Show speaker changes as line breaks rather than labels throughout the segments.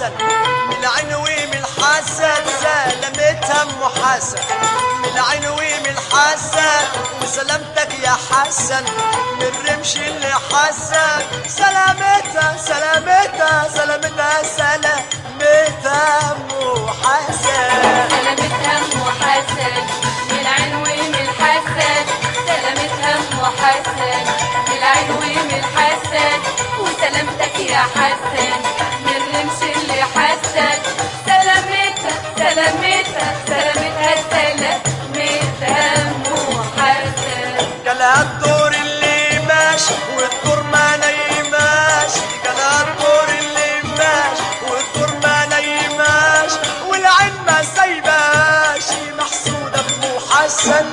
حسن من العنوي من الحسن سلامتها ام حسن من العنوي من الحسن وسلامتك يا حسن من الرمش اللي حسن سلامتها سلامتها سلامتها سلامتها ام حسن
سلامتها ام حسن من العنوي من الحسن سلامتها ام حسن من العنوي من الحسن وسلامتك يا حسن من الرمش اللي حسن سلامتها سلامتها سلامتها سلامتها ام حسن
جالها الدور اللي ماشي والدور ما نايماش جالها الدور اللي ماشي والدور ما نايماش والعين ما سايباش محسودة ام حسن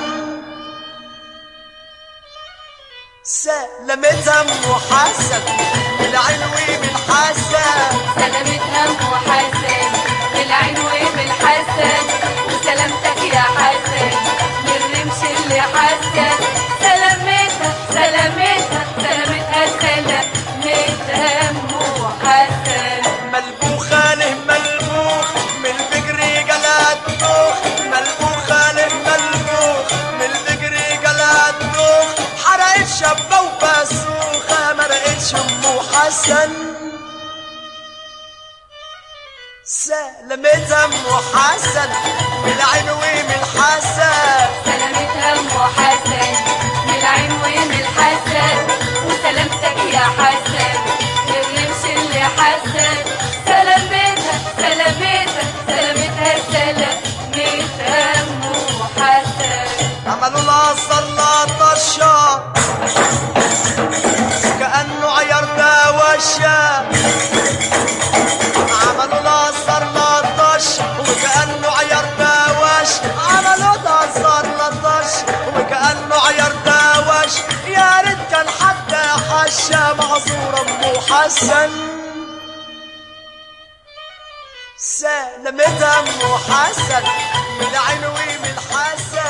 سلامتها ام حسن من العنوي من حسن
سلامتها ام حسن من العنوي من الحسن وسلامتك يا حسن من الرمش اللي حسن سلامتها سلامتها سلامتها سلامتها ام حسن
ملبوخة له ملبوخ من الفجر جالها الدوخ ملبوخة له ملبوخ من الفجر جالها الدوخ حرقت شابة وفسوخة ما رقتش ام حسن سلامتها ام حسن من العنوي من الحسن
سلامتها ام حسن من العنوي من الحسن وسلامتك يا حسن من الرمش اللي حسن سلامتها سلامتها سلامتها سلامتها ام حسن
عملوا لها صلاة الشام كأنه عيار ده وشام عملوا لها صلاة الشام وكأنه عيار ده وش عملوا لها صلاة الشام وكأنه عيار ده وش يا ريت كان حتى حشا معذورة ام حسن سلامتها ام حسن من العنوي من حسن